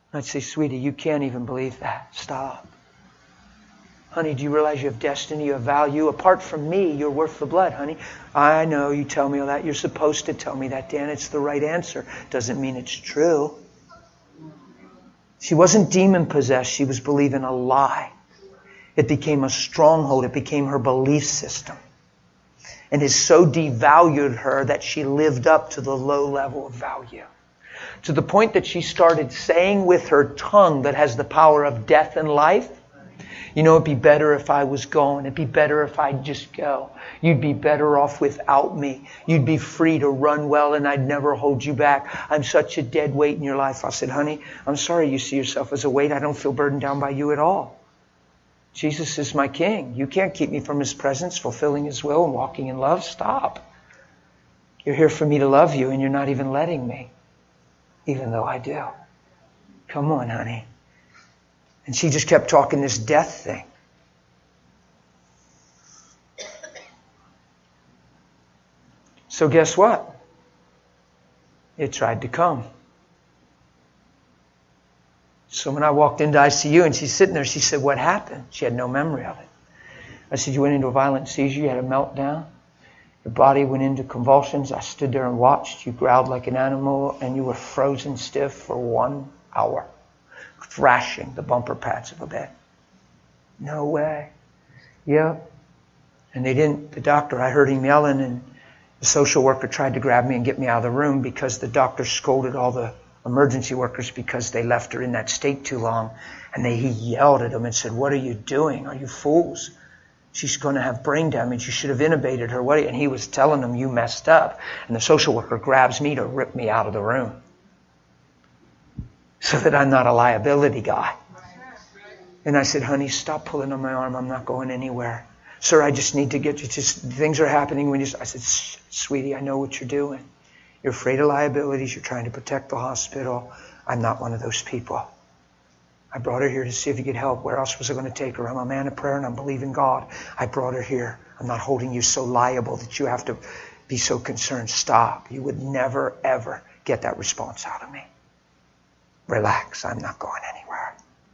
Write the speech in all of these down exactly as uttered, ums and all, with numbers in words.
I'd say, sweetie, you can't even believe that. Stop. Honey, do you realize you have destiny, you have value? Apart from me, you're worth the blood, honey. I know, you tell me all that. You're supposed to tell me that, Dan. It's the right answer. Doesn't mean it's true. She wasn't demon-possessed. She was believing a lie. It became a stronghold. It became her belief system. And it so devalued her that she lived up to the low level of value. To the point that she started saying with her tongue that has the power of death and life, you know, it'd be better if I was gone. It'd be better if I'd just go. You'd be better off without me. You'd be free to run well and I'd never hold you back. I'm such a dead weight in your life. I said, honey, I'm sorry you see yourself as a weight. I don't feel burdened down by you at all. Jesus is my King. You can't keep me from His presence, fulfilling His will and walking in love. Stop. You're here for me to love you and you're not even letting me. Even though I do. Come on, honey. And she just kept talking this death thing. So guess what? It tried to come. So when I walked into I C U and she's sitting there, she said, what happened? She had no memory of it. I said, you went into a violent seizure, you had a meltdown. Your body went into convulsions. I stood there and watched. You growled like an animal and you were frozen stiff for one hour. Thrashing the bumper pads of a bed. No way. Yep. And they didn't, the doctor, I heard him yelling and the social worker tried to grab me and get me out of the room because the doctor scolded all the emergency workers because they left her in that state too long. And they, he yelled at them and said, what are you doing? Are you fools? She's going to have brain damage. You should have intubated her. What? And he was telling them, you messed up. And the social worker grabs me to rip me out of the room. So that I'm not a liability guy. And I said, honey, stop pulling on my arm. I'm not going anywhere. Sir, I just need to get you. Just things are happening when you. I said, sweetie, I know what you're doing. You're afraid of liabilities. You're trying to protect the hospital. I'm not one of those people. I brought her here to see if you could help. Where else was I going to take her? I'm a man of prayer and I'm believing God. I brought her here. I'm not holding you so liable that you have to be so concerned. Stop. You would never, ever get that response out of me. Relax, I'm not going anywhere.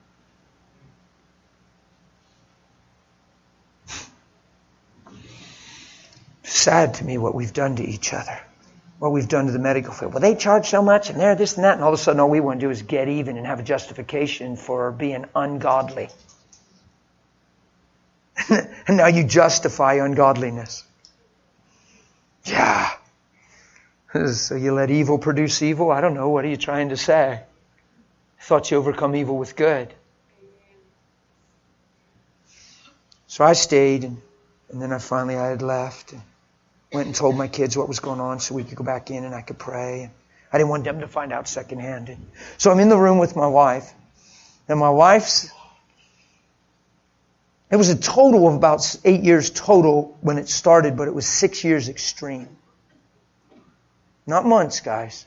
Sad to me what we've done to each other. What we've done to the medical field. Well, they charge so much and they're this and that. And all of a sudden all we want to do is get even and have a justification for being ungodly. And now you justify ungodliness. Yeah. So you let evil produce evil? I don't know. What are you trying to say? Thought you overcome evil with good. So I stayed, and, and then I finally I had left and went and told my kids what was going on so we could go back in and I could pray. And I didn't want them to find out secondhand. And so I'm in the room with my wife, and my wife's. It was a total of about eight years total when it started, but it was six years extreme. Not months, guys.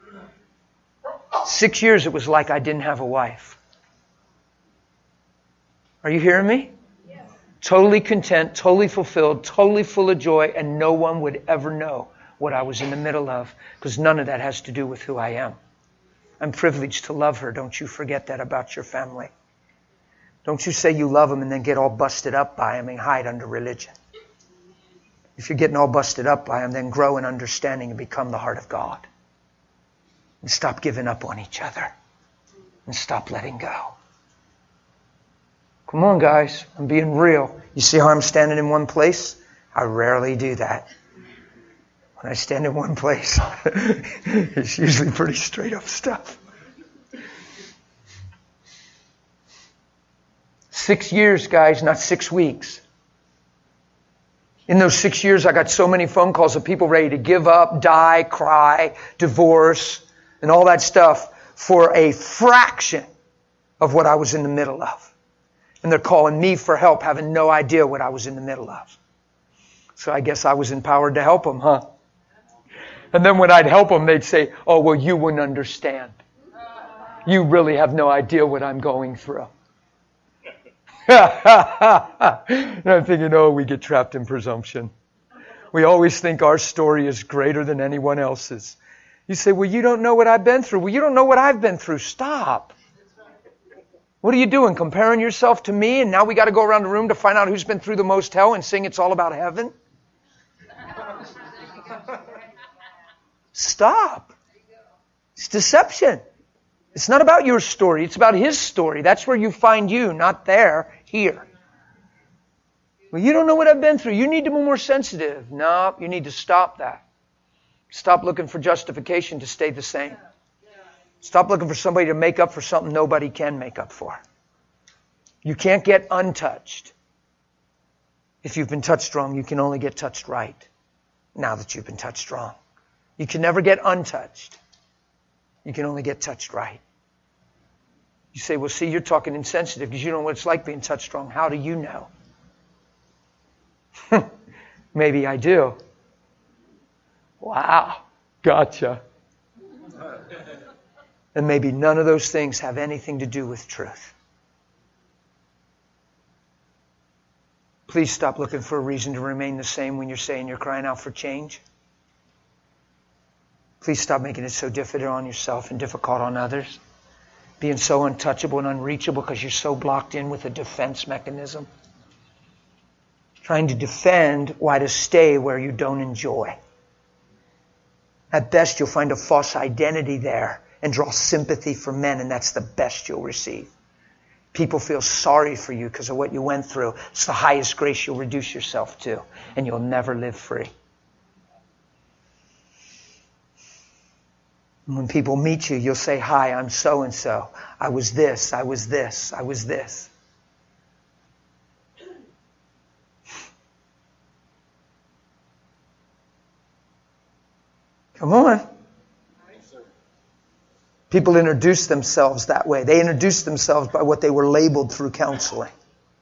Six years it was like I didn't have a wife. Are you hearing me? Yes. Totally content, totally fulfilled, totally full of joy, and no one would ever know what I was in the middle of, because none of that has to do with who I am. I'm privileged to love her. Don't you forget that about your family. Don't you say you love them and then get all busted up by them and hide under religion. If you're getting all busted up by them, then grow in understanding and become the heart of God. And stop giving up on each other. And stop letting go. Come on, guys. I'm being real. You see how I'm standing in one place? I rarely do that. When I stand in one place, it's usually pretty straight up stuff. Six years, guys, not six weeks. In those six years, I got so many phone calls of people ready to give up, die, cry, divorce, and all that stuff for a fraction of what I was in the middle of. And they're calling me for help, having no idea what I was in the middle of. So I guess I was empowered to help them, huh? And then when I'd help them, they'd say, oh, well, you wouldn't understand. You really have no idea what I'm going through. And I'm thinking, oh, we get trapped in presumption. We always think our story is greater than anyone else's. You say, well, you don't know what I've been through. Well, you don't know what I've been through. Stop. What are you doing? Comparing yourself to me, and now we got to go around the room to find out who's been through the most hell and sing it's all about heaven? Stop. It's deception. It's not about your story. It's about His story. That's where you find you, not there, here. Well, you don't know what I've been through. You need to be more sensitive. No, you need to stop that. Stop looking for justification to stay the same. Stop looking for somebody to make up for something nobody can make up for. You can't get untouched. If you've been touched wrong, you can only get touched right. Now that you've been touched wrong. You can never get untouched. You can only get touched right. You say, well, see, you're talking insensitive because you don't know what it's like being touched wrong. How do you know? Maybe I do. Wow. Gotcha. And maybe none of those things have anything to do with truth. Please stop looking for a reason to remain the same when you're saying you're crying out for change. Please stop making it so difficult on yourself and difficult on others. Being so untouchable and unreachable because you're so blocked in with a defense mechanism. Trying to defend why to stay where you don't enjoy. At best, you'll find a false identity there and draw sympathy from men, and that's the best you'll receive. People feel sorry for you because of what you went through. It's the highest grace you'll reduce yourself to, and you'll never live free. And when people meet you, you'll say, hi, I'm so-and-so. I was this, I was this, I was this. Come on. People introduce themselves that way. They introduce themselves by what they were labeled through counseling.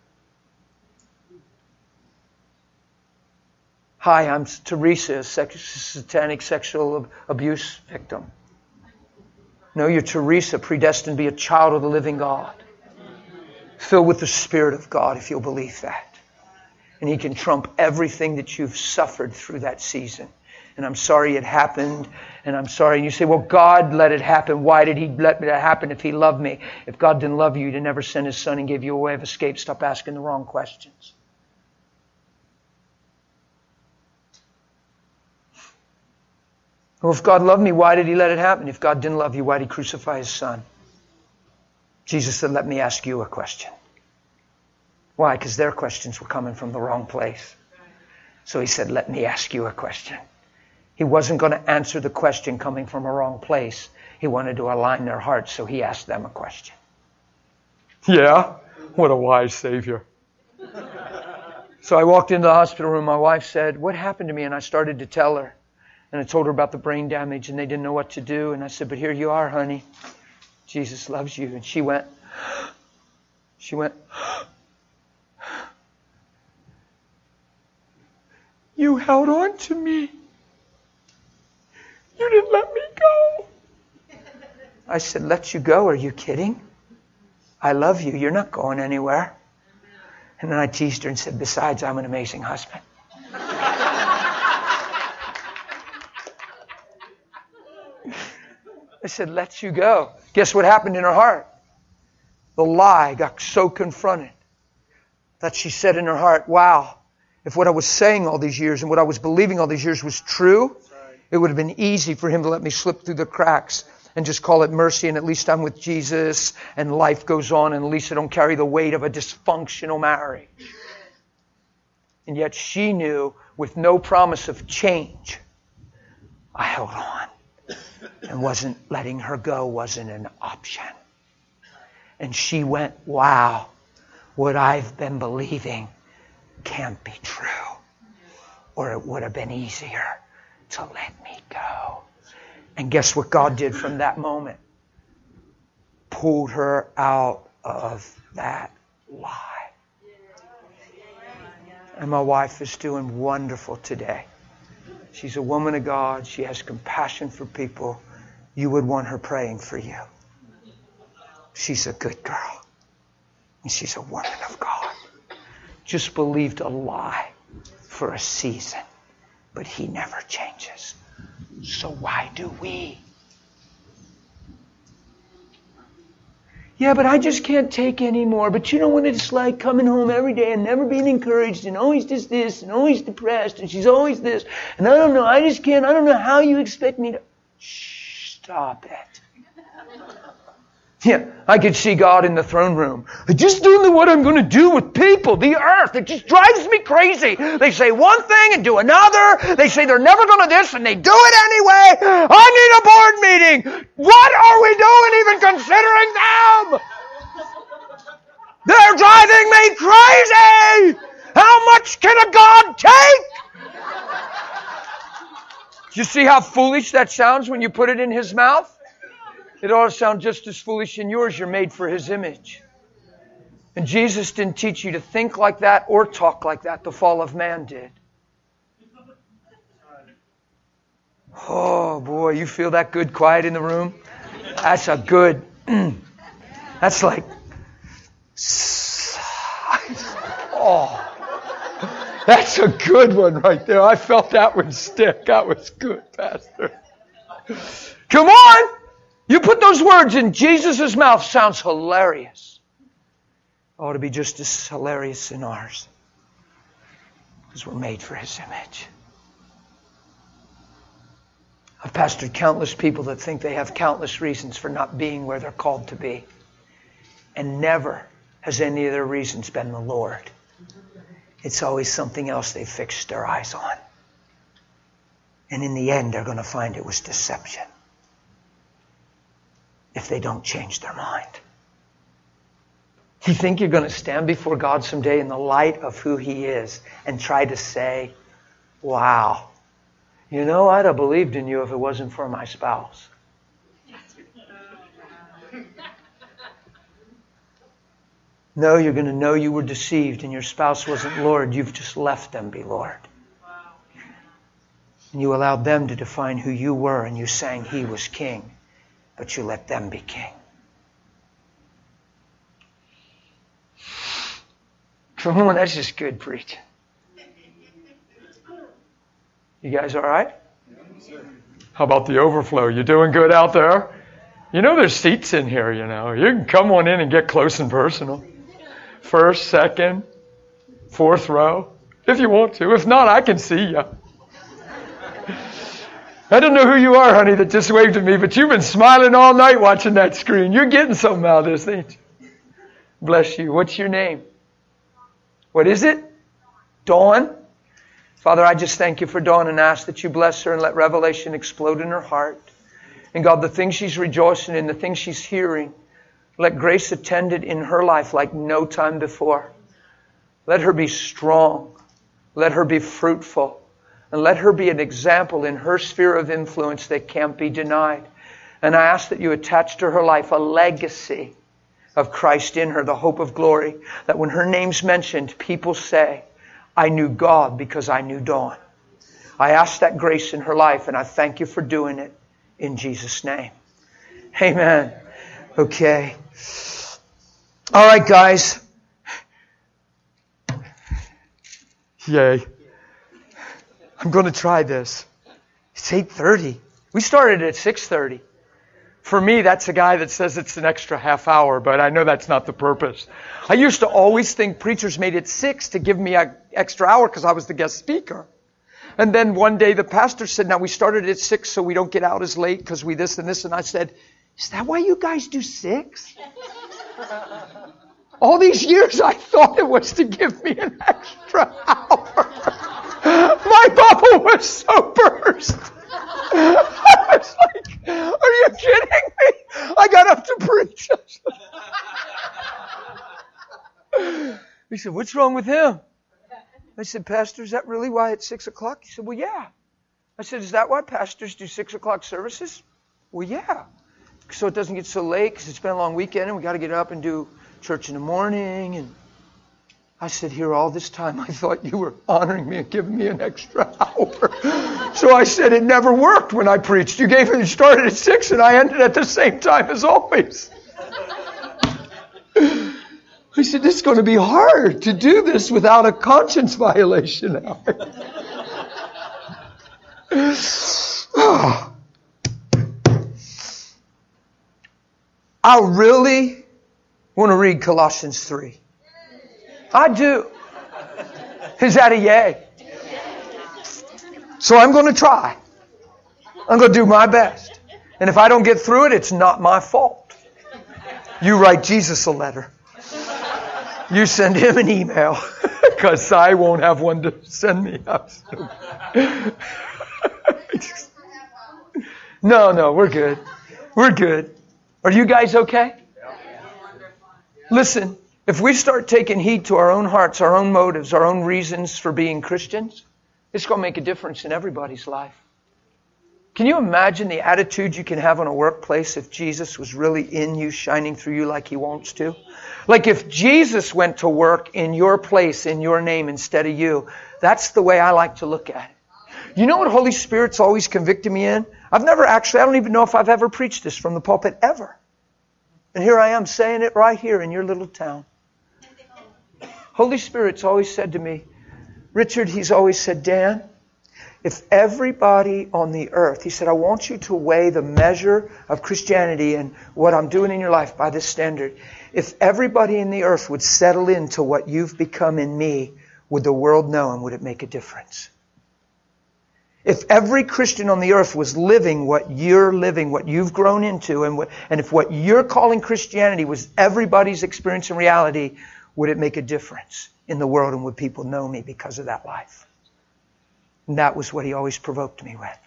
Hi, I'm Teresa, a sex- satanic sexual abuse victim. No, you're Teresa, predestined to be a child of the living God. Filled with the Spirit of God, if you'll believe that. And He can trump everything that you've suffered through that season. And I'm sorry it happened, and I'm sorry. And you say, well, God let it happen. Why did He let that happen if He loved me? If God didn't love you, He'd never send His Son and give you a way of escape. Stop asking the wrong questions. Well, if God loved me, why did He let it happen? If God didn't love you, why did He crucify His Son? Jesus said, let me ask you a question. Why? Because their questions were coming from the wrong place. So He said, let me ask you a question. He wasn't going to answer the question coming from a wrong place. He wanted to align their hearts, so He asked them a question. Yeah? What a wise Savior. So I walked into the hospital room. My wife said, what happened to me? And I started to tell her. And I told her about the brain damage, and they didn't know what to do. And I said, but here you are, honey. Jesus loves you. And she went, she went, you held on to me. You didn't let me go. I said, let you go? Are you kidding? I love you. You're not going anywhere. And then I teased her and said, besides, I'm an amazing husband. I said, let you go. Guess what happened in her heart? The lie got so confronted that she said in her heart, wow, if what I was saying all these years and what I was believing all these years was true, it would have been easy for Him to let me slip through the cracks and just call it mercy, and at least I'm with Jesus and life goes on, and at least I don't carry the weight of a dysfunctional marriage. And yet she knew, with no promise of change, I held on. And wasn't letting her go wasn't an option. And she went, wow, what I've been believing can't be true. Or it would have been easier to let me go. And guess what God did from that moment? Pulled her out of that lie. And my wife is doing wonderful today. She's a woman of God. She has compassion for people. You would want her praying for you. She's a good girl. And she's a woman of God. Just believed a lie for a season. But He never changes. So why do we? Yeah, but I just can't take anymore. But you know what it's like coming home every day and never being encouraged and always just this and always depressed and she's always this. And I don't know, I just can't, I don't know how you expect me to... Shh, stop it. Yeah, I could see God in the throne room. I just don't know what I'm going to do with people, the earth. It just drives me crazy. They say one thing and do another. They say they're never going to this and they do it anyway. I need a board meeting. What are we doing even considering them? They're driving me crazy. How much can a God take? Do you see how foolish that sounds when you put it in His mouth? It ought to sound just as foolish in yours. You're made for His image. And Jesus didn't teach you to think like that or talk like that. The fall of man did. Oh boy, you feel that good quiet in the room? That's a good, that's like, oh, that's a good one right there. I felt that one stick. That was good, Pastor. Come on. You put those words in Jesus' mouth, sounds hilarious. Ought to be just as hilarious in ours. Because we're made for His image. I've pastored countless people that think they have countless reasons for not being where they're called to be. And never has any of their reasons been the Lord. It's always something else they fixed their eyes on. And in the end, they're going to find it was deception. If they don't change their mind. You think you're going to stand before God someday in the light of who He is and try to say, wow, you know, I'd have believed in you if it wasn't for my spouse. No, you're going to know you were deceived and your spouse wasn't Lord. You've just left them be Lord. And you allowed them to define who you were and you sang He was King. But you let them be king. Come on, that's just good preaching. You guys all right? How about the overflow? You doing good out there? You know there's seats in here, you know. You can come on in and get close and personal. First, second, fourth row. If you want to. If not, I can see you. I don't know who you are, honey, that just waved at me, but you've been smiling all night watching that screen. You're getting something out of this, ain't you? Bless you. What's your name? What is it? Dawn. Father, I just thank you for Dawn and ask that you bless her and let revelation explode in her heart. And God, the things she's rejoicing in, the things she's hearing, let grace attend it in her life like no time before. Let her be strong. Let her be fruitful. And let her be an example in her sphere of influence that can't be denied. And I ask that you attach to her life a legacy of Christ in her, the hope of glory. That when her name's mentioned, people say, I knew God because I knew Dawn. I ask that grace in her life and I thank you for doing it in Jesus' name. Amen. Okay. All right, guys. Yay. I'm going to try this. It's eight thirty. We started at six thirty. For me, that's a guy that says it's an extra half hour, but I know that's not the purpose. I used to always think preachers made it six to give me an extra hour because I was the guest speaker. And then one day the pastor said, now we started at six so we don't get out as late because we this and this. And I said, is that why you guys do six? All these years I thought it was to give me an extra hour. My bubble was so burst. I was like, are you kidding me? I got up to preach. He said, what's wrong with him? I said, Pastor, is that really why it's six o'clock? He said, well, yeah. I said, is that why pastors do six o'clock services? Well, yeah. So it doesn't get so late because it's been a long weekend and we got to get up and do church in the morning. And I said, here all this time I thought you were honoring me and giving me an extra hour. So I said, it never worked when I preached. You gave it, you started at six and I ended at the same time as always. I said, this is going to be hard to do this without a conscience violation. I really want to read Colossians three? I do. Is that a yay? So I'm going to try. I'm going to do my best. And if I don't get through it, it's not my fault. You write Jesus a letter. You send him an email. Because I won't have one to send me. No, no, we're good. We're good. Are you guys okay? Listen, if we start taking heed to our own hearts, our own motives, our own reasons for being Christians, it's going to make a difference in everybody's life. Can you imagine the attitude you can have in a workplace if Jesus was really in you, shining through you like he wants to? Like if Jesus went to work in your place, in your name instead of you. That's the way I like to look at it. You know what Holy Spirit's always convicted me in? I've never actually, I don't even know if I've ever preached this from the pulpit ever. And here I am saying it right here in your little town. Holy Spirit's always said to me, Richard, he's always said, Dan, if everybody on the earth, he said, I want you to weigh the measure of Christianity and what I'm doing in your life by this standard. If everybody in the earth would settle into what you've become in me, would the world know and would it make a difference? If every Christian on the earth was living what you're living, what you've grown into, and what, and if what you're calling Christianity was everybody's experience and reality, would it make a difference in the world and would people know me because of that life? And that was what he always provoked me with.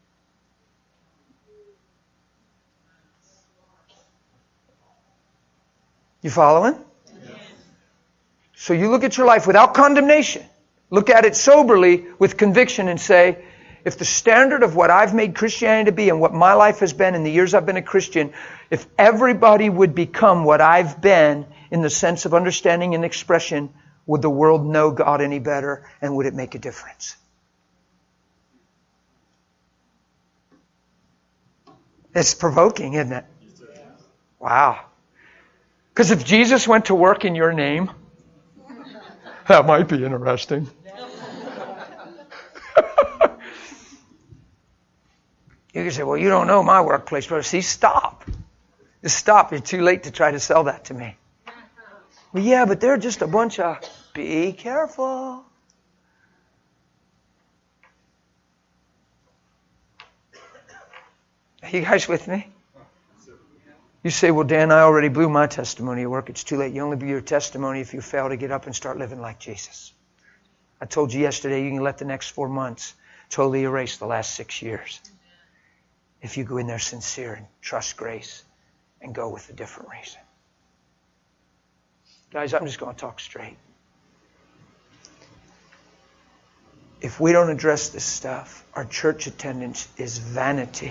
You following? Yes. So you look at your life without condemnation. Look at it soberly with conviction and say, if the standard of what I've made Christianity to be and what my life has been in the years I've been a Christian, if everybody would become what I've been in the sense of understanding and expression, would the world know God any better and would it make a difference? It's provoking, isn't it? Wow. Because if Jesus went to work in your name, that might be interesting. You can say, well, you don't know my workplace, brother. See, stop. Just stop. It's too late to try to sell that to me. Well, yeah, but they're just a bunch of... Be careful. Are you guys with me? You say, well, Dan, I already blew my testimony at work. It's too late. You only blew your testimony if you fail to get up and start living like Jesus. I told you yesterday you can let the next four months totally erase the last six years. If you go in there sincere and trust grace and go with a different reason. Guys, I'm just going to talk straight. If we don't address this stuff, our church attendance is vanity.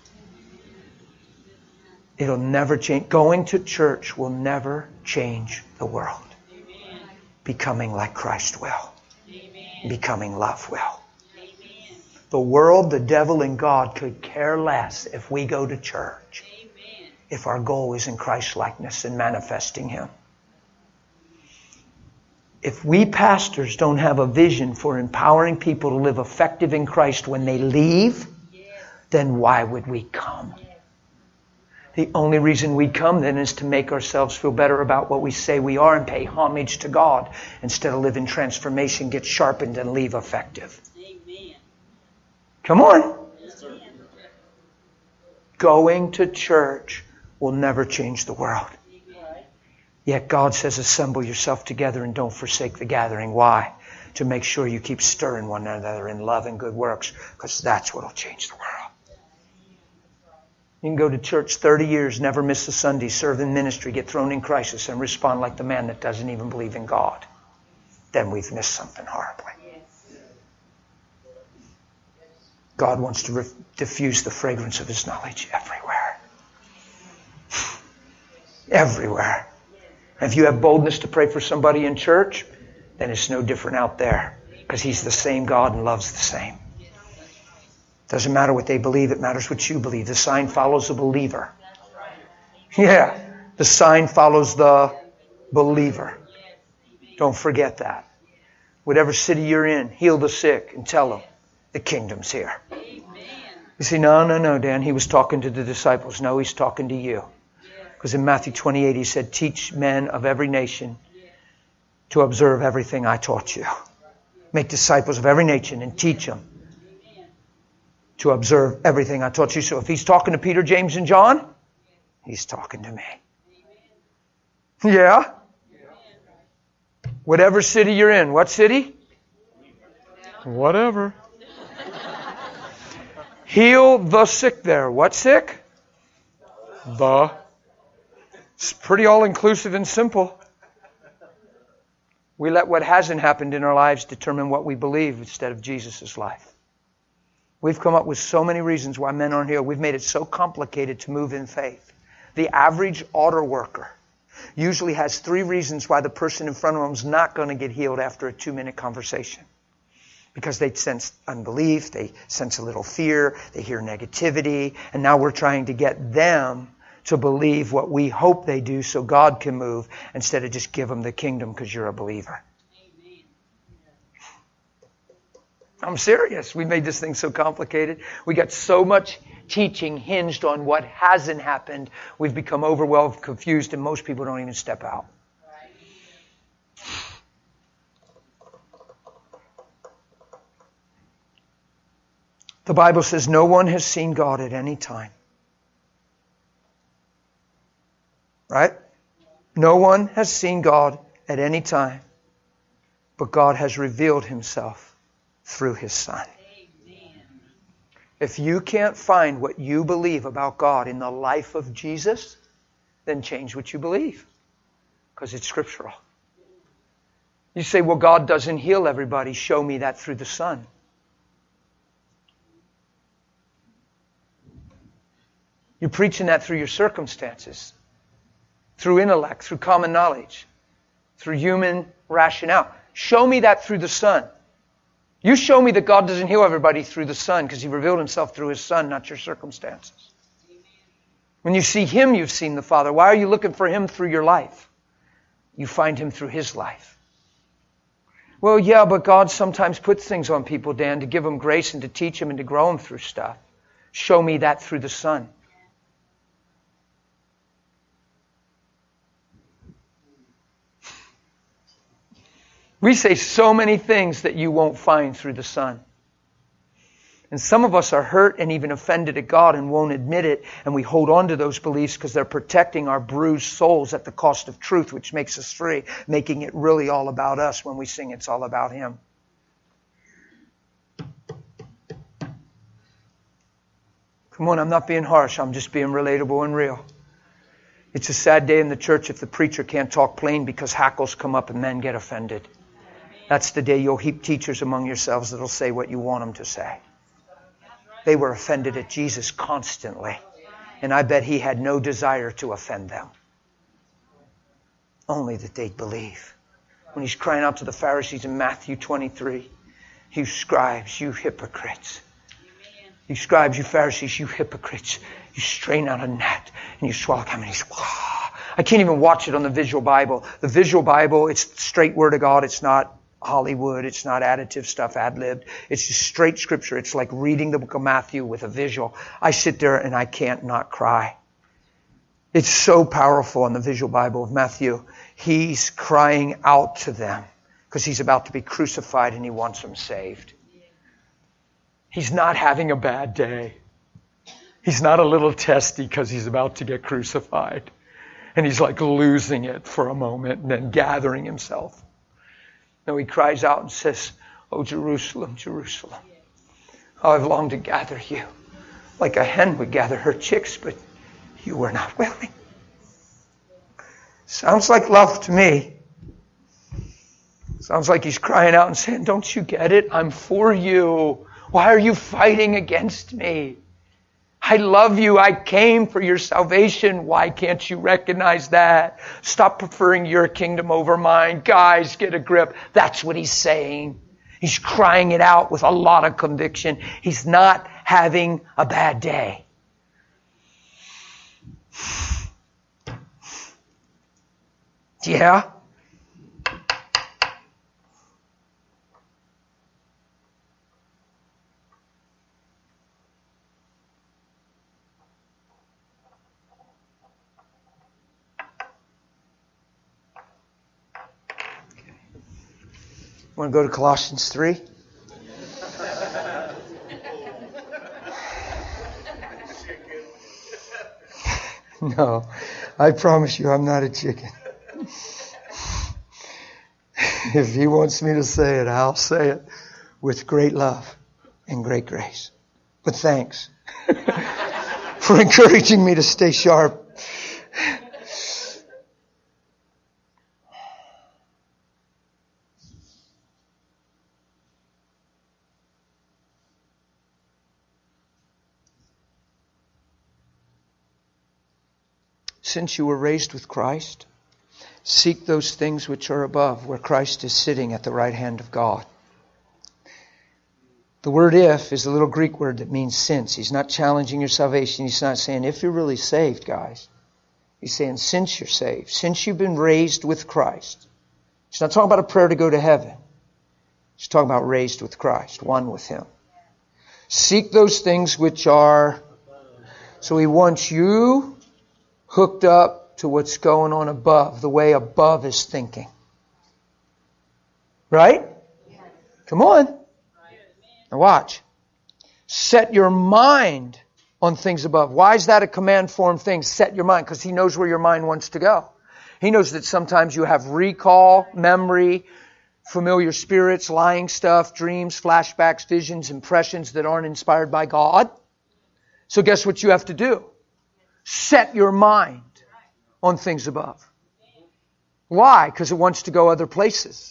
It'll never change. Going to church will never change the world. Amen. Becoming like Christ will. Amen. Becoming love will. Amen. The world, the devil, and God could care less if we go to church. Amen. If our goal is in Christ's likeness and manifesting Him. If we pastors don't have a vision for empowering people to live effective in Christ when they leave, yes. then why would we come? The only reason we come then is to make ourselves feel better about what we say we are and pay homage to God instead of live in transformation, get sharpened, and leave effective. Amen. Come on. Yes, sir. Going to church will never change the world. Yet God says, assemble yourself together and don't forsake the gathering. Why? To make sure you keep stirring one another in love and good works, because that's what will change the world. You can go to church thirty years, never miss a Sunday, serve in ministry, get thrown in crisis, and respond like the man that doesn't even believe in God. Then we've missed something horribly. God wants to re- diffuse the fragrance of His knowledge everywhere. Everywhere. If you have boldness to pray for somebody in church, then it's no different out there. Because He's the same God and loves the same. Doesn't matter what they believe, it matters what you believe. The sign follows the believer. Yeah, the sign follows the believer. Don't forget that. Whatever city you're in, heal the sick and tell them the kingdom's here. You see, no, no, no, Dan, He was talking to the disciples. No, He's talking to you. Because in Matthew twenty-eight, he said, teach men of every nation to observe everything I taught you. Make disciples of every nation and teach them to observe everything I taught you. So if he's talking to Peter, James, and John, he's talking to me. Yeah? Whatever city you're in. What city? Whatever. Heal the sick there. What sick? The. It's pretty all-inclusive and simple. We let what hasn't happened in our lives determine what we believe instead of Jesus' life. We've come up with so many reasons why men aren't healed. We've made it so complicated to move in faith. The average auto worker usually has three reasons why the person in front of them is not going to get healed after a two-minute conversation. Because they sense unbelief, they sense a little fear, they hear negativity, and now we're trying to get them to believe what we hope they do so God can move instead of just give them the kingdom because you're a believer. Amen. I'm serious. We made this thing so complicated. We got so much teaching hinged on what hasn't happened. We've become overwhelmed, confused, and most people don't even step out. The Bible says no one has seen God at any time. Right? No one has seen God at any time, but God has revealed Himself through His Son. Amen. If you can't find what you believe about God in the life of Jesus, then change what you believe, because it's scriptural. You say, well, God doesn't heal everybody. Show me that through the Son. You're preaching that through your circumstances. Through intellect, through common knowledge, through human rationale. Show me that through the Son. You show me that God doesn't heal everybody through the Son because He revealed Himself through His Son, not your circumstances. When you see Him, you've seen the Father. Why are you looking for Him through your life? You find Him through His life. Well, yeah, but God sometimes puts things on people, Dan, to give them grace and to teach them and to grow them through stuff. Show me that through the Son. We say so many things that you won't find through the Son. And some of us are hurt and even offended at God and won't admit it, and we hold on to those beliefs because they're protecting our bruised souls at the cost of truth, which makes us free, making it really all about us when we sing it's all about Him. Come on, I'm not being harsh. I'm just being relatable and real. It's a sad day in the church if the preacher can't talk plain because hackles come up and men get offended. That's the day you'll heap teachers among yourselves that'll say what you want them to say. They were offended at Jesus constantly. And I bet He had no desire to offend them. Only that they'd believe. When He's crying out to the Pharisees in Matthew twenty-three, you scribes, you hypocrites. You scribes, you Pharisees, you hypocrites. You strain out a gnat and you swallow them and He's... I can't even watch it on the Visual Bible. The Visual Bible, it's the straight Word of God. It's not Hollywood. It's not additive stuff, ad-libbed. It's just straight Scripture. It's like reading the book of Matthew with a visual. I sit there and I can't not cry. It's so powerful in the Visual Bible of Matthew. He's crying out to them because He's about to be crucified and He wants them saved. He's not having a bad day. He's not a little testy because He's about to get crucified. And He's like losing it for a moment and then gathering Himself. No, He cries out and says, "Oh, Jerusalem, Jerusalem, how I've longed to gather you like a hen would gather her chicks, but you were not willing." Sounds like love to me. Sounds like He's crying out and saying, "Don't you get it? I'm for you. Why are you fighting against me? I love you. I came for your salvation. Why can't you recognize that? Stop preferring your kingdom over mine. Guys, get a grip." That's what He's saying. He's crying it out with a lot of conviction. He's not having a bad day. Yeah? Want to go to Colossians three? No, I promise you I'm not a chicken. If He wants me to say it, I'll say it with great love and great grace. But thanks for encouraging me to stay sharp. Since you were raised with Christ, seek those things which are above, where Christ is sitting at the right hand of God. The word if is a little Greek word that means since. He's not challenging your salvation. He's not saying if you're really saved, guys. He's saying since you're saved, since you've been raised with Christ. He's not talking about a prayer to go to heaven. He's talking about raised with Christ, one with Him. Seek those things which are... So He wants you hooked up to what's going on above, the way above is thinking. Right? Come on. Now watch. Set your mind on things above. Why is that a command form thing? Set your mind, because He knows where your mind wants to go. He knows that sometimes you have recall, memory, familiar spirits, lying stuff, dreams, flashbacks, visions, impressions that aren't inspired by God. So guess what you have to do? Set your mind on things above. Why? Because it wants to go other places.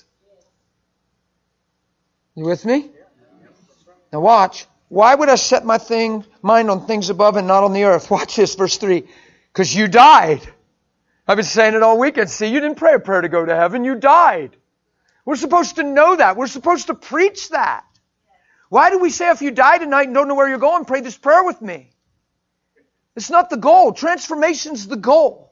You with me? Now watch. Why would I set my thing mind on things above and not on the earth? Watch this, verse three. Because you died. I've been saying it all weekend. See, you didn't pray a prayer to go to heaven. You died. We're supposed to know that. We're supposed to preach that. Why do we say if you die tonight and don't know where you're going, pray this prayer with me? It's not the goal. Transformation's the goal.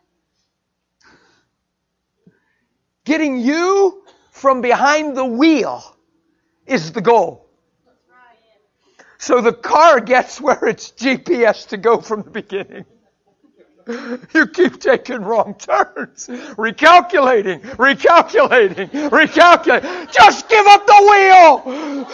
Getting you from behind the wheel is the goal. So the car gets where it's G P S to go from the beginning. You keep taking wrong turns. Recalculating, recalculating, recalculating. Just give up the wheel!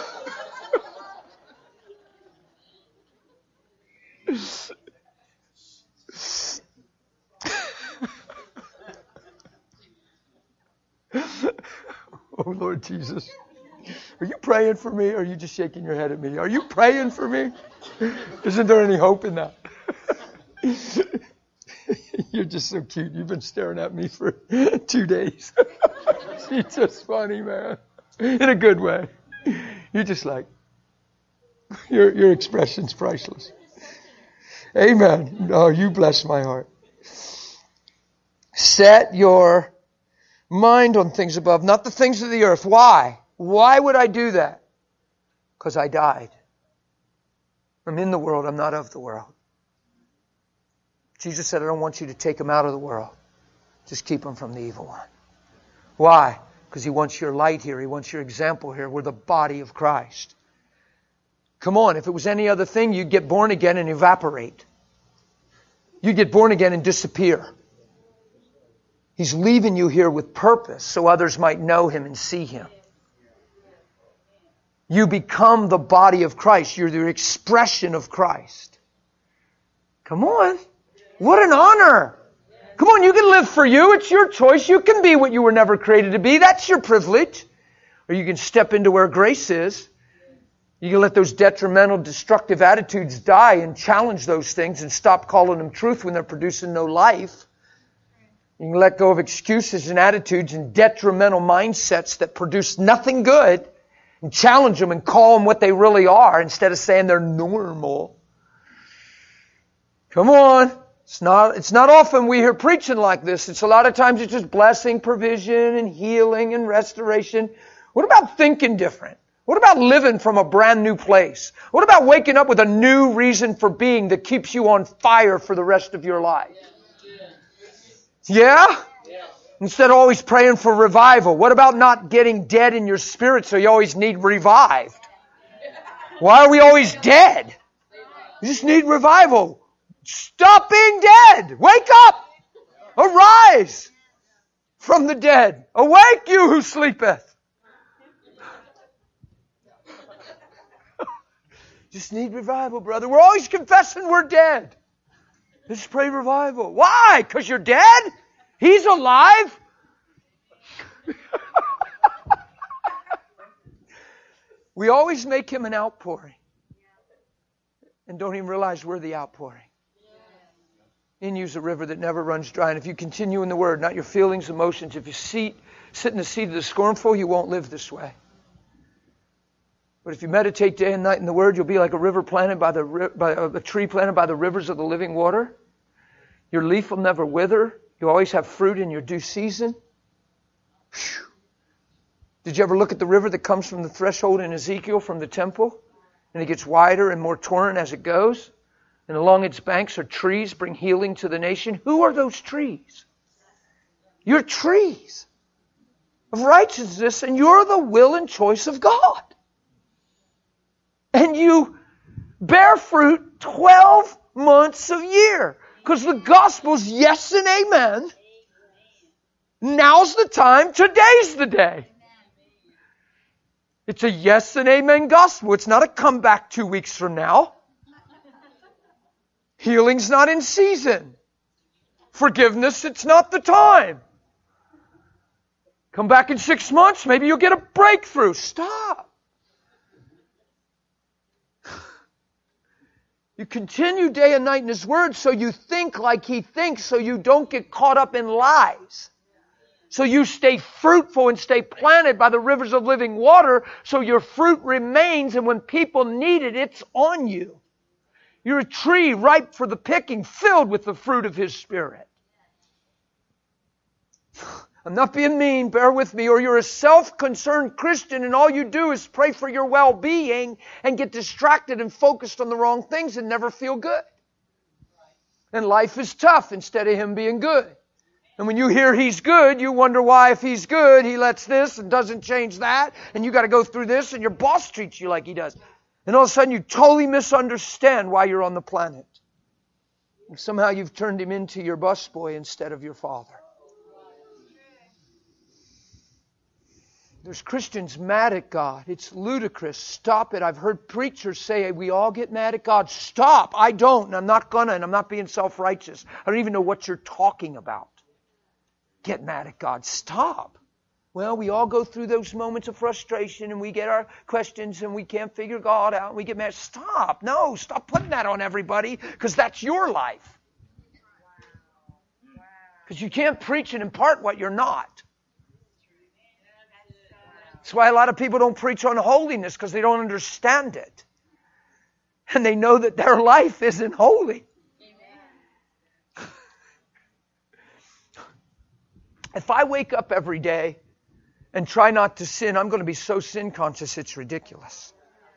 Oh, Lord Jesus. Are you praying for me, or are you just shaking your head at me? Are you praying for me? Isn't there any hope in that? You're just so cute. You've been staring at me for two days. You're just funny, man. In a good way. You're just like, your, your expression's priceless. Amen. Oh, you bless my heart. Set your mind on things above, not the things of the earth. Why? Why would I do that? Because I died. I'm in the world. I'm not of the world. Jesus said, I don't want you to take them out of the world. Just keep them from the evil one. Why? Because He wants your light here. He wants your example here. We're the body of Christ. Come on, if it was any other thing, you'd get born again and evaporate. You'd get born again and disappear. He's leaving you here with purpose so others might know Him and see Him. You become the body of Christ. You're the expression of Christ. Come on. What an honor. Come on, you can live for you. It's your choice. You can be what you were never created to be. That's your privilege. Or you can step into where grace is. You can let those detrimental, destructive attitudes die and challenge those things and stop calling them truth when they're producing no life. You can let go of excuses and attitudes and detrimental mindsets that produce nothing good and challenge them and call them what they really are instead of saying they're normal. Come on. It's not, it's not often we hear preaching like this. It's a lot of times it's just blessing, provision, and healing and restoration. What about thinking different? What about living from a brand new place? What about waking up with a new reason for being that keeps you on fire for the rest of your life? Yeah? Instead of always praying for revival. What about not getting dead in your spirit so you always need revived? Why are we always dead? You just need revival. Stop being dead. Wake up. Arise from the dead. Awake, you who sleepeth. Just need revival, brother. We're always confessing we're dead. Let's pray revival. Why? Because you're dead? He's alive. We always make him an outpouring and don't even realize we're the outpouring. In you's a river that never runs dry. And if you continue in the Word, not your feelings, emotions, if you sit, sit in the seat of the scornful, you won't live this way. But if you meditate day and night in the Word, you'll be like a river planted by the by a tree planted by the rivers of the living water. Your leaf will never wither. You always have fruit in your due season. Whew. Did you ever look at the river that comes from the threshold in Ezekiel from the temple? And it gets wider and more torrent as it goes. And along its banks are trees, bring healing to the nation. Who are those trees? You're trees of righteousness, and you're the will and choice of God. And you bear fruit twelve months of year. Because the gospel's yes and amen. Now's the time. Today's the day. It's a yes and amen gospel. It's not a comeback two weeks from now. Healing's not in season. Forgiveness, it's not the time. Come back in six months, maybe you'll get a breakthrough. Stop. You continue day and night in His Word so you think like He thinks, so you don't get caught up in lies. So you stay fruitful and stay planted by the rivers of living water so your fruit remains, and when people need it, it's on you. You're a tree ripe for the picking, filled with the fruit of His Spirit. I'm not being mean, bear with me, or you're a self-concerned Christian and all you do is pray for your well-being and get distracted and focused on the wrong things and never feel good. And life is tough instead of Him being good. And when you hear He's good, you wonder why if He's good, He lets this and doesn't change that, and you got to go through this, and your boss treats you like He does. And all of a sudden you totally misunderstand why you're on the planet. And somehow you've turned Him into your busboy instead of your Father. There's Christians mad at God. It's ludicrous. Stop it. I've heard preachers say we all get mad at God. Stop. I don't, and I'm not gonna, and I'm not being self-righteous. I don't even know what you're talking about. Get mad at God. Stop. Well, we all go through those moments of frustration and we get our questions and we can't figure God out and we get mad. Stop. No, stop putting that on everybody because that's your life. Because you can't preach and impart what you're not. That's why a lot of people don't preach on holiness, because they don't understand it. And they know that their life isn't holy. If I wake up every day and try not to sin, I'm going to be so sin conscious it's ridiculous.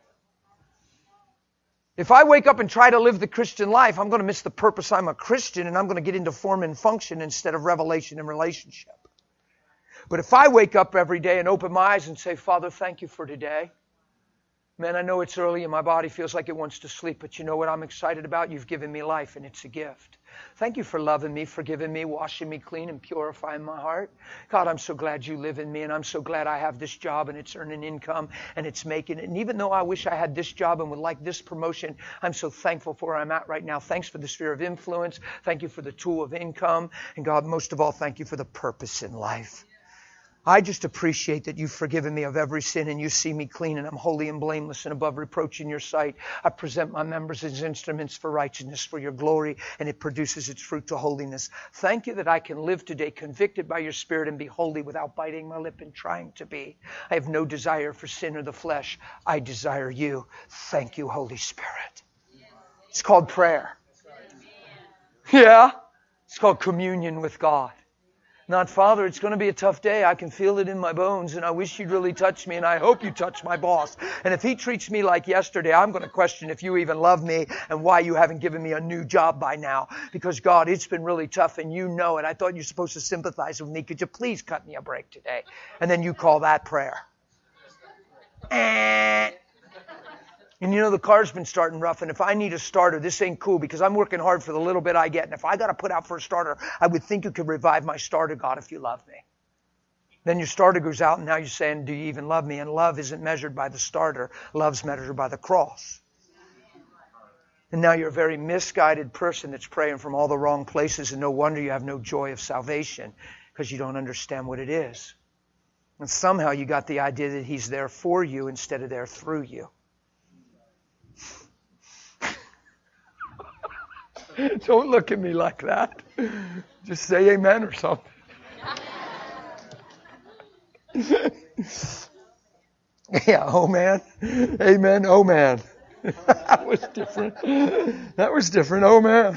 If I wake up and try to live the Christian life, I'm going to miss the purpose I'm a Christian, and I'm going to get into form and function instead of revelation and relationship. But if I wake up every day and open my eyes and say, Father, thank you for today. Man, I know it's early and my body feels like it wants to sleep, but you know what I'm excited about? You've given me life and it's a gift. Thank you for loving me, forgiving me, washing me clean and purifying my heart. God, I'm so glad you live in me, and I'm so glad I have this job and it's earning income and it's making it. And even though I wish I had this job and would like this promotion, I'm so thankful for where I'm at right now. Thanks for the sphere of influence. Thank you for the tool of income. And God, most of all, thank you for the purpose in life. I just appreciate that you've forgiven me of every sin and you see me clean and I'm holy and blameless and above reproach in your sight. I present my members as instruments for righteousness, for your glory, and it produces its fruit to holiness. Thank you that I can live today convicted by your Spirit and be holy without biting my lip and trying to be. I have no desire for sin or the flesh. I desire you. Thank you, Holy Spirit. It's called prayer. Yeah? It's called communion with God. Not, Father, it's going to be a tough day. I can feel it in my bones, and I wish you'd really touch me, and I hope you touch my boss. And if he treats me like yesterday, I'm going to question if you even love me and why you haven't given me a new job by now. Because, God, it's been really tough, and you know it. I thought you're supposed to sympathize with me. Could you please cut me a break today? And then you call that prayer. Eh. And you know, the car's been starting rough, and if I need a starter, this ain't cool because I'm working hard for the little bit I get. And if I got to put out for a starter, I would think you could revive my starter, God, if you love me. Then your starter goes out, and now you're saying, do you even love me? And love isn't measured by the starter. Love's measured by the cross. And now you're a very misguided person that's praying from all the wrong places, and no wonder you have no joy of salvation, because you don't understand what it is. And somehow you got the idea that He's there for you instead of there through you. Don't look at me like that. Just say amen or something. Yeah, oh man. Amen, oh man. That was different. That was different, oh man.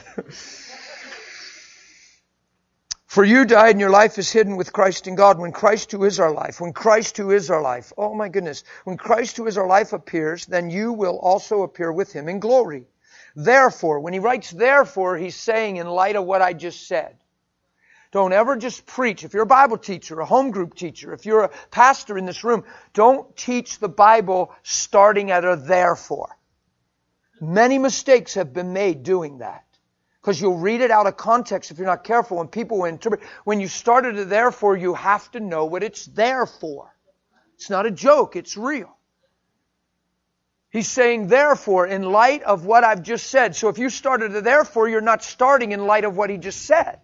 For you died and your life is hidden with Christ in God. When Christ who is our life, when Christ who is our life, oh my goodness, when Christ who is our life appears, then you will also appear with Him in glory. Therefore, when he writes therefore, he's saying in light of what I just said. Don't ever just preach. If you're a Bible teacher, a home group teacher, if you're a pastor in this room, don't teach the Bible starting at a therefore. Many mistakes have been made doing that. Because you'll read it out of context if you're not careful. When people will interpret, when you start at a therefore, you have to know what it's there for. It's not a joke, it's real. He's saying, therefore, in light of what I've just said. So if you started a therefore, you're not starting in light of what he just said.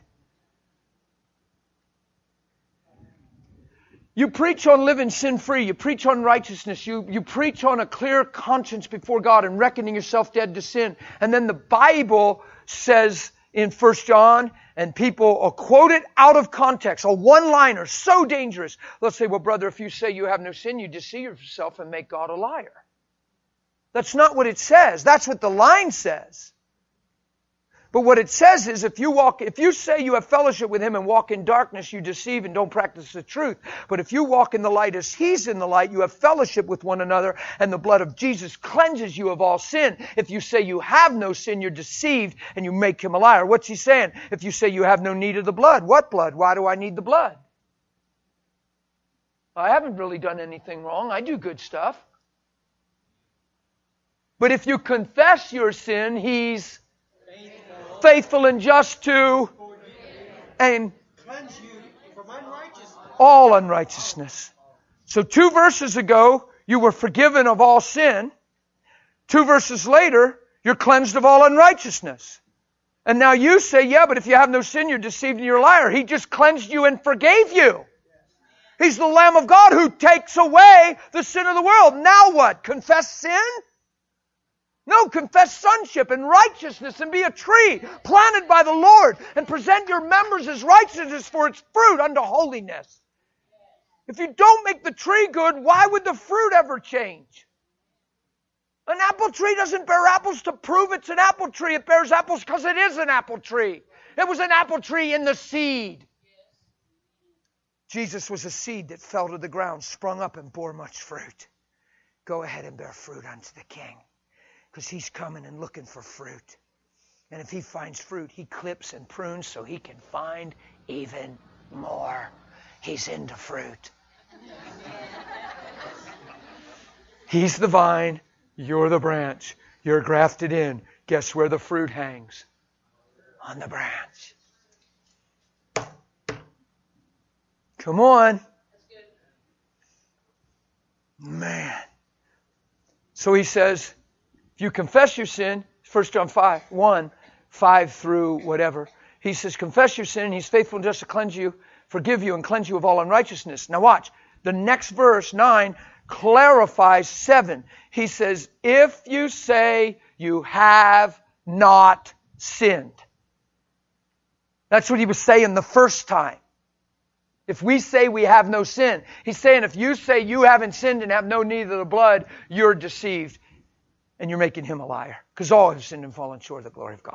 You preach on living sin-free. You preach on righteousness. You, you preach on a clear conscience before God and reckoning yourself dead to sin. And then the Bible says in First John, and people will quote it out of context, a one-liner, so dangerous. They'll say, well, brother, if you say you have no sin, you deceive yourself and make God a liar. That's not what it says. That's what the line says. But what it says is if you walk, if you say you have fellowship with Him and walk in darkness, you deceive and don't practice the truth. But if you walk in the light as He's in the light, you have fellowship with one another, and the blood of Jesus cleanses you of all sin. If you say you have no sin, you're deceived and you make Him a liar. What's He saying? If you say you have no need of the blood, what blood? Why do I need the blood? I haven't really done anything wrong. I do good stuff. But if you confess your sin, He's faithful, faithful and just to and cleanse you from unrighteousness. All unrighteousness. So two verses ago, you were forgiven of all sin. Two verses later, you're cleansed of all unrighteousness. And now you say, yeah, but if you have no sin, you're deceived and you're a liar. He just cleansed you and forgave you. He's the Lamb of God who takes away the sin of the world. Now what? Confess sin? No, confess sonship and righteousness and be a tree planted by the Lord and present your members as righteousness for its fruit unto holiness. If you don't make the tree good, why would the fruit ever change? An apple tree doesn't bear apples to prove it's an apple tree. It bears apples because it is an apple tree. It was an apple tree in the seed. Jesus was a seed that fell to the ground, sprung up and bore much fruit. Go ahead and bear fruit unto the King. Because He's coming and looking for fruit. And if He finds fruit, He clips and prunes so He can find even more. He's into fruit. He's the vine, you're the branch. You're grafted in. Guess where the fruit hangs? On the branch. Come on. Man. So he says, if you confess your sin, First John five, one, five through whatever, he says, confess your sin, He's faithful and just to cleanse you, forgive you, and cleanse you of all unrighteousness. Now watch. The next verse, nine, clarifies seven. He says, if you say you have not sinned. That's what he was saying the first time. If we say we have no sin, he's saying if you say you haven't sinned and have no need of the blood, you're deceived. And you're making Him a liar. Because all have sinned and fallen short of the glory of God.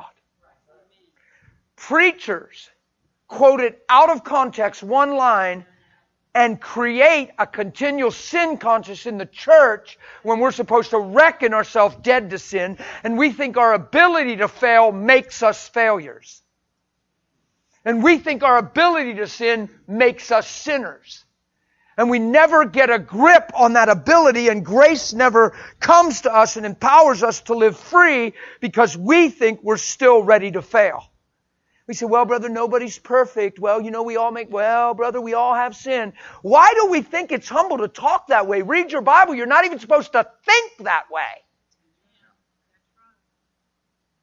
Preachers quote it out of context, one line, and create a continual sin conscience in the church when we're supposed to reckon ourselves dead to sin. And we think our ability to fail makes us failures. And we think our ability to sin makes us sinners. And we never get a grip on that ability, and grace never comes to us and empowers us to live free because we think we're still ready to fail. We say, well, brother, nobody's perfect. Well, you know, we all make, well, brother, we all have sin. Why do we think it's humble to talk that way? Read your Bible. You're not even supposed to think that way.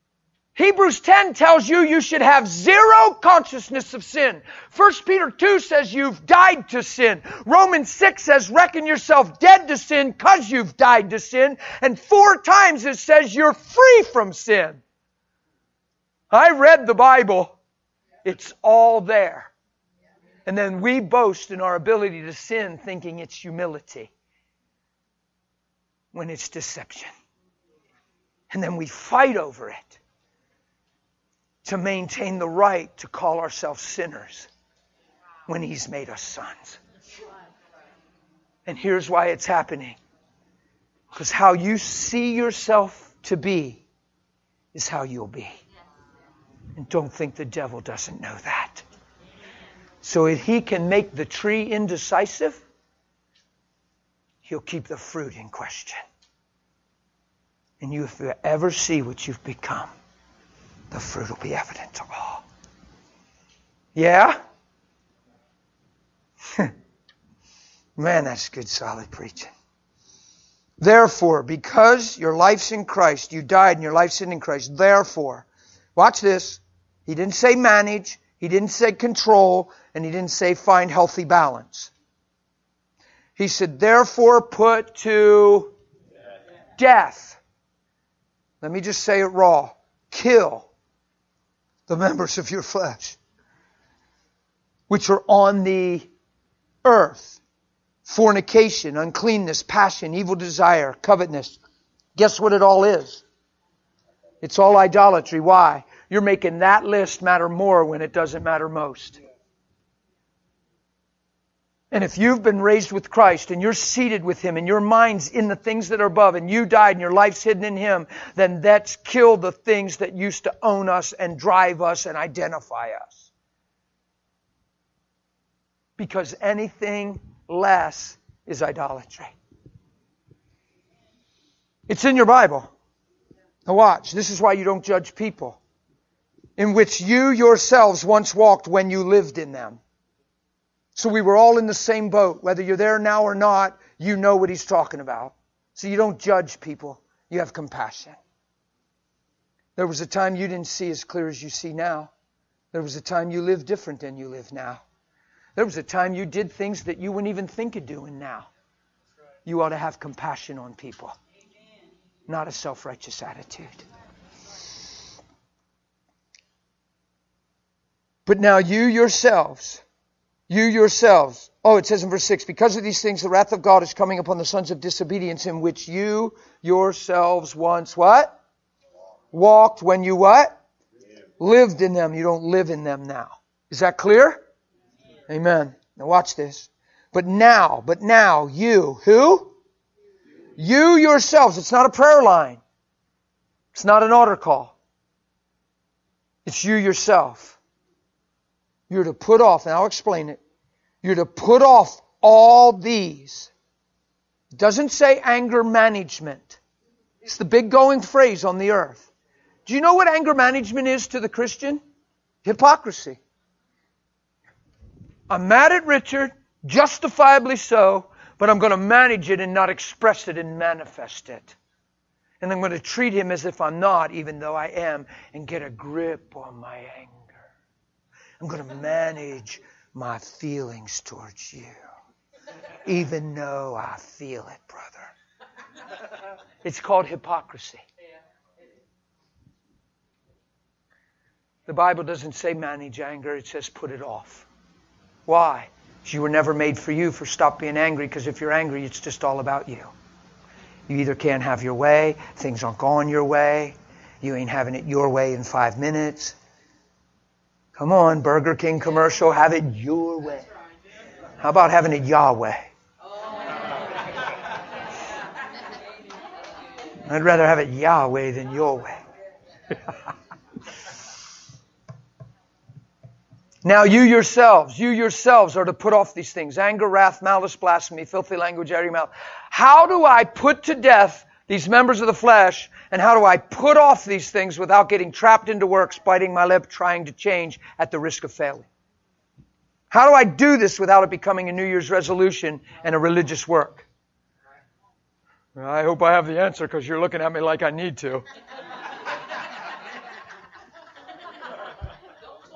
Hebrews ten tells you you should have zero consciousness of sin. First Peter two says you've died to sin. Romans six says reckon yourself dead to sin because you've died to sin. And four times it says you're free from sin. I read the Bible. It's all there. And then we boast in our ability to sin thinking it's humility when it's deception. And then we fight over it to maintain the right to call ourselves sinners when He's made us sons. And here's why it's happening. Because how you see yourself to be is how you'll be. And don't think the devil doesn't know that. So if he can make the tree indecisive, he'll keep the fruit in question. And you, if you ever see what you've become, the fruit will be evident to all. Yeah? Man, that's good, solid preaching. Therefore, because your life's in Christ, you died and your life's in Christ. Therefore, watch this. He didn't say manage. He didn't say control. And He didn't say find healthy balance. He said, therefore, put to death. death. Let me just say it raw. Kill the members of your flesh, which are on the earth. Fornication, uncleanness, passion, evil desire, covetousness. Guess what it all is? It's all idolatry. Why? You're making that list matter more when it doesn't matter most. And if you've been raised with Christ and you're seated with Him and your mind's in the things that are above and you died and your life's hidden in Him, then that's killed the things that used to own us and drive us and identify us. Because anything less is idolatry. It's in your Bible. Now watch. This is why you don't judge people. In which you yourselves once walked when you lived in them. So we were all in the same boat. Whether you're there now or not, you know what he's talking about. So you don't judge people. You have compassion. There was a time you didn't see as clear as you see now. There was a time you lived different than you live now. There was a time you did things that you wouldn't even think of doing now. You ought to have compassion on people. Not a self-righteous attitude. But now you yourselves, you yourselves, oh, it says in verse six, because of these things the wrath of God is coming upon the sons of disobedience, in which you yourselves once what? Walked when you what? Lived in them. You don't live in them now. Is that clear? Amen. Now watch this. But now, but now, you, who? You yourselves. It's not a prayer line. It's not an altar call. It's you yourself. You're to put off, and I'll explain it. You're to put off all these. It doesn't say anger management. It's the big going phrase on the earth. Do you know what anger management is to the Christian? Hypocrisy. I'm mad at Richard, justifiably so, but I'm going to manage it and not express it and manifest it. And I'm going to treat him as if I'm not, even though I am, and get a grip on my anger. I'm going to manage my feelings towards you, even though I feel it, brother. It's called hypocrisy. The Bible doesn't say manage anger. It says put it off. Why? Because you were never made for you for stop being angry, because if you're angry, it's just all about you. You either can't have your way, things aren't going your way, you ain't having it your way in five minutes. Come on, Burger King commercial, have it your way. How about having it Yahweh? I'd rather have it Yahweh than your way. Now you yourselves, you yourselves are to put off these things. Anger, wrath, malice, blasphemy, filthy language out of your mouth. How do I put to death these members of the flesh, and how do I put off these things without getting trapped into works, biting my lip, trying to change at the risk of failing? How do I do this without it becoming a New Year's resolution and a religious work? I hope I have the answer, because you're looking at me like I need to.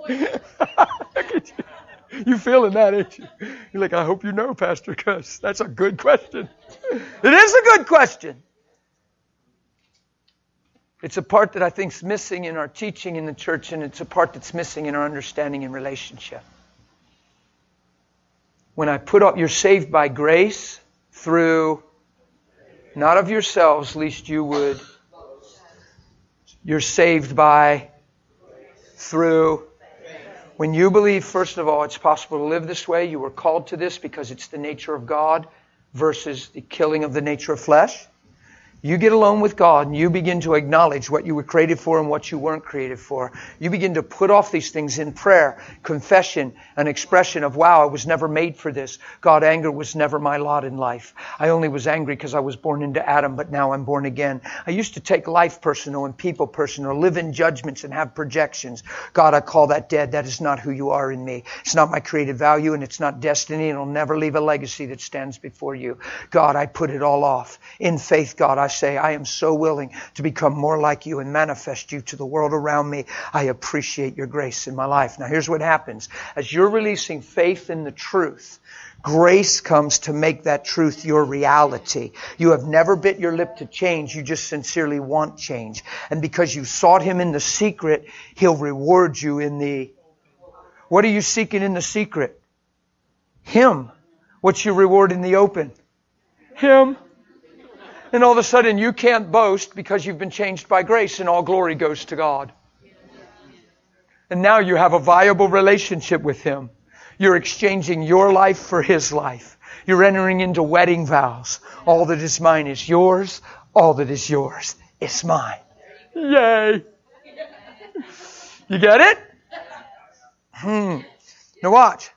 Look at you. You feeling that, ain't you? You're like, I hope you know, Pastor Gus. That's a good question. It is a good question. It's a part that I think is missing in our teaching in the church, and it's a part that's missing in our understanding and relationship. When I put up, you're saved by grace through, not of yourselves, lest you would. You're saved by, through. When you believe, first of all, it's possible to live this way, you were called to this because it's the nature of God versus the killing of the nature of flesh. You get alone with God and you begin to acknowledge what you were created for and what you weren't created for. You begin to put off these things in prayer, confession, an expression of, wow, I was never made for this. God, anger was never my lot in life. I only was angry because I was born into Adam, but now I'm born again. I used to take life personal and people personal, live in judgments and have projections. God, I call that dead. That is not who you are in me. It's not my created value and it's not destiny, and it'll never leave a legacy that stands before you. God, I put it all off. In faith, God, I say, I am so willing to become more like you and manifest you to the world around me. I appreciate your grace in my life. Now here's what happens. As you're releasing faith in the truth, grace comes to make that truth your reality. You have never bit your lip to change. You just sincerely want change. And because you sought Him in the secret, He'll reward you in the... What are you seeking in the secret? Him. What's your reward in the open? Him. And all of a sudden you can't boast because you've been changed by grace, and all glory goes to God. And now you have a viable relationship with Him. You're exchanging your life for His life. You're entering into wedding vows. All that is mine is yours. All that is yours is mine. Yay! You get it? Hmm. Now watch.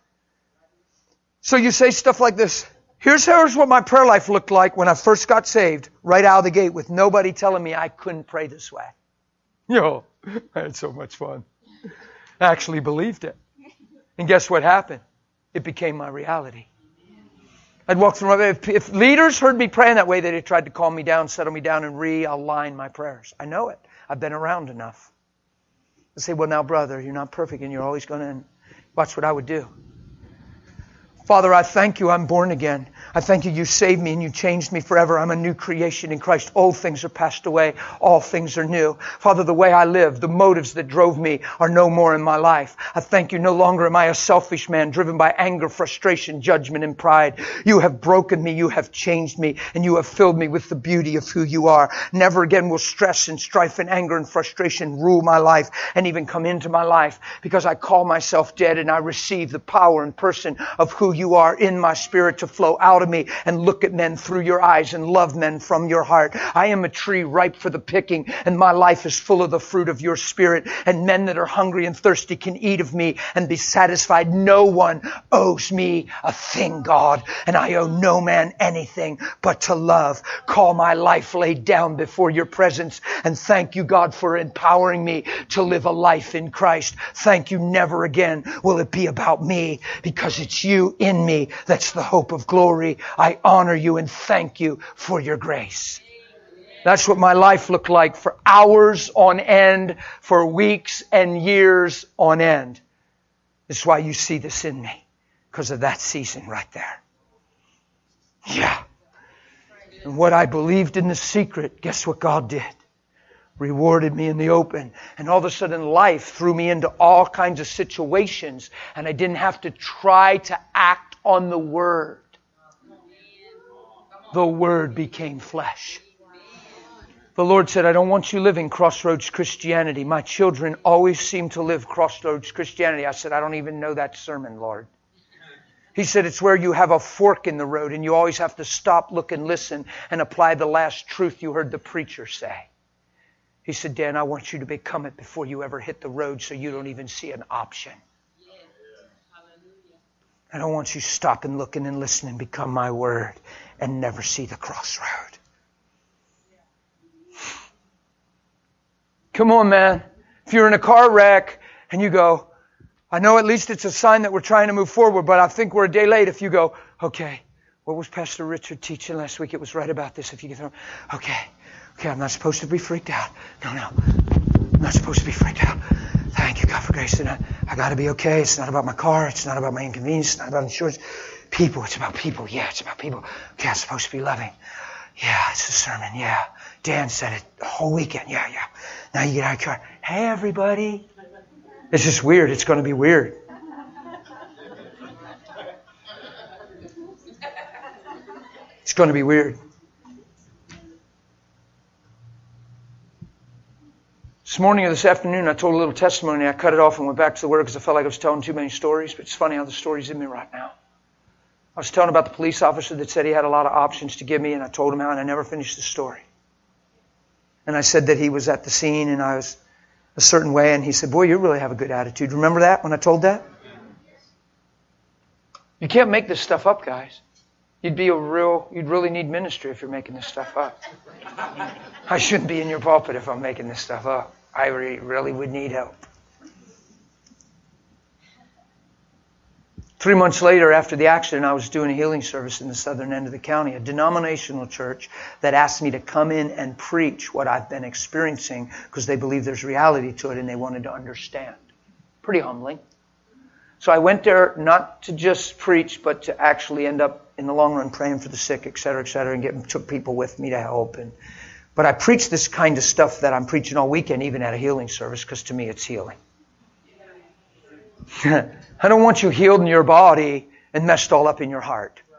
So you say stuff like this. Here's, here's what my prayer life looked like when I first got saved, right out of the gate, with nobody telling me I couldn't pray this way. Yo, I had so much fun. I actually believed it. And guess what happened? It became my reality. I'd walk through my... If, if leaders heard me praying that way, they'd have tried to calm me down, settle me down, and realign my prayers. I know it. I've been around enough. They say, well, now, brother, you're not perfect, and you're always going to... Watch what I would do. Father, I thank you I'm born again. I thank you you saved me and you changed me forever. I'm a new creation in Christ. Old things are passed away. All things are new. Father, the way I live, the motives that drove me are no more in my life. I thank you no longer am I a selfish man driven by anger, frustration, judgment, and pride. You have broken me. You have changed me. And you have filled me with the beauty of who you are. Never again will stress and strife and anger and frustration rule my life and even come into my life, because I call myself dead and I receive the power and person of who you are in my spirit to flow out of me and look at men through your eyes and love men from your heart. I am a tree ripe for the picking, and my life is full of the fruit of your spirit, and men that are hungry and thirsty can eat of me and be satisfied. No one owes me a thing, God, and I owe no man anything but to love. Call my life laid down before your presence, and thank you, God, for empowering me to live a life in Christ. Thank you. Never again will it be about me, because it's you in me that's the hope of glory. I honor you and thank you for your grace. That's what my life looked like for hours on end, for weeks and years on end. That's why you see this in me, because of that season right there. Yeah. And what I believed in the secret, guess what God did? Rewarded me in the open. And all of a sudden life threw me into all kinds of situations, and I didn't have to try to act on the Word. The Word became flesh. The Lord said, I don't want you living Crossroads Christianity. My children always seem to live Crossroads Christianity. I said, I don't even know that sermon, Lord. He said, it's where you have a fork in the road and you always have to stop, look, and listen and apply the last truth you heard the preacher say. He said, Dan, I want you to become it before you ever hit the road so you don't even see an option. I don't want you to stop and looking and listening, become my Word, and never see the crossroad. Come on, man. If you're in a car wreck and you go, I know at least it's a sign that we're trying to move forward, but I think we're a day late. If you go, okay, what was Pastor Richard teaching last week? It was right about this. If you get through, okay, okay, I'm not supposed to be freaked out. No, no, I'm not supposed to be freaked out. Thank you, God, for grace. And I, I got to be okay. It's not about my car. It's not about my inconvenience. It's not about insurance. People. It's about people. Yeah, it's about people. Okay, I'm supposed to be loving. Yeah, it's a sermon. Yeah. Dan said it the whole weekend. Yeah, yeah. Now you get out of your car. Hey, everybody. It's just weird. It's going to be weird. It's going to be weird. This morning or this afternoon, I told a little testimony. I cut it off and went back to the Word because I felt like I was telling too many stories. But it's funny how the story's in me right now. I was telling about the police officer that said he had a lot of options to give me, and I told him how, and I never finished the story. And I said that he was at the scene, and I was a certain way, and he said, boy, you really have a good attitude. Remember that when I told that? You can't make this stuff up, guys. You'd be a real, you'd really need ministry if you're making this stuff up. I shouldn't be in your pulpit if I'm making this stuff up. I re- really would need help. Three months later, after the accident, I was doing a healing service in the southern end of the county, a denominational church that asked me to come in and preach what I've been experiencing because they believe there's reality to it and they wanted to understand. Pretty humbling. So I went there not to just preach, but to actually end up in the long run praying for the sick, et cetera, et cetera, and get, took people with me to help. And But I preach this kind of stuff that I'm preaching all weekend, even at a healing service, because to me it's healing. I don't want you healed in your body and messed all up in your heart.